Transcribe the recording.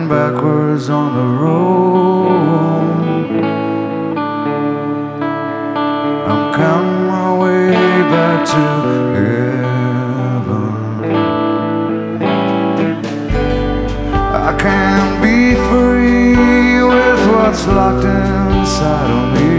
going backwards on the road. I'm counting my way back to heaven. I can't be free with what's locked inside of me.